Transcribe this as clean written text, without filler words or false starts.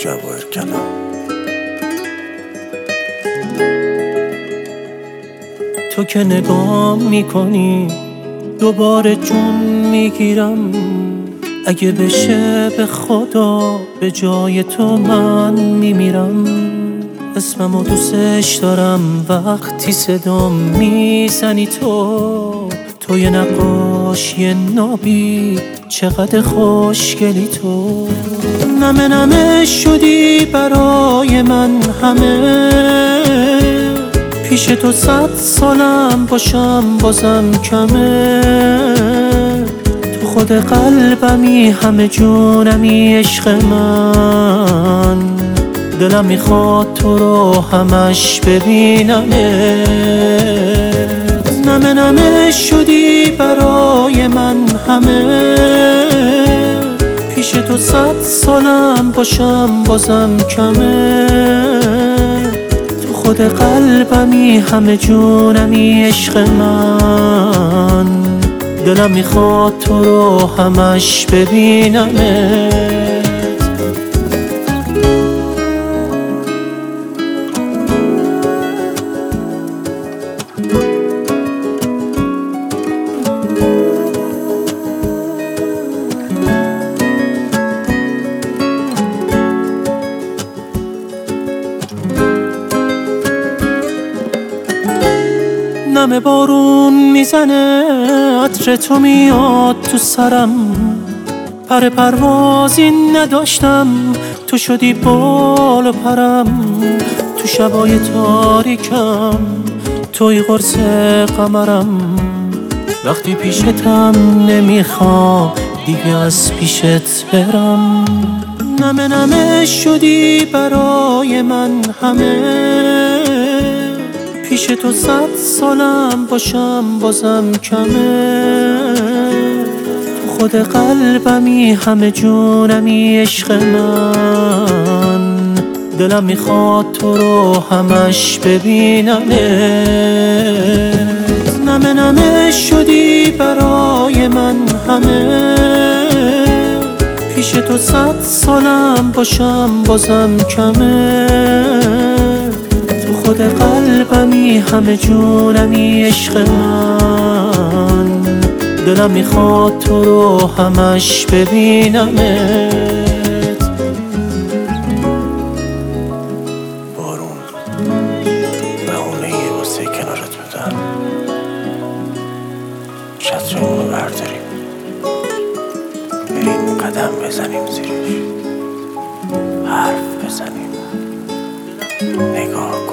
جواهر کلام. تو که نگاه میکنی دوباره جون میگیرم، اگه بشه به خدا به جای تو من میمیرم. اسممو دوستش دارم وقتی صدام میزنی تو یه نقاشی نابی چقدر خوشگلی تو. نمه نمه شدی برای من همه، پیش تو 100 سالم باشم بازم کمه. تو خود قلبمی همه جونمی عشق من، دلم میخواد تو رو همش ببینمه. نمه نمه شدی برای من همه، پیش تو 100 سالم باشم بازم کمه. تو خود قلبمی همه جونمی عشق من، دلم میخواد تو رو همش ببینمه. نمه بارون میزنه عطر تو میاد تو سرم، پر پروازی نداشتم تو شدی بال و پرم. تو شبای تاریکم توی قرص قمرم، وقتی پیشتم نمیخوام دیگه از پیشت برم. نمه نمه شدی برای من همه، پیش تو 100 سالم باشم بازم کمه. تو خود قلبمی همه جونمی عشق من، دلم میخواد تو رو همش ببینمه. نمه نمه شدی برای من همه، پیش تو 100 سالم باشم بازم کمه. خود قلبمی همه جونمی عشق من، دلم میخواد تو رو همش ببینمت. بارون بهونه واسه کنارت بودم، چترمونو برداریم بریم قدم بزنیم زیرش، حرف بزنیم، نگاه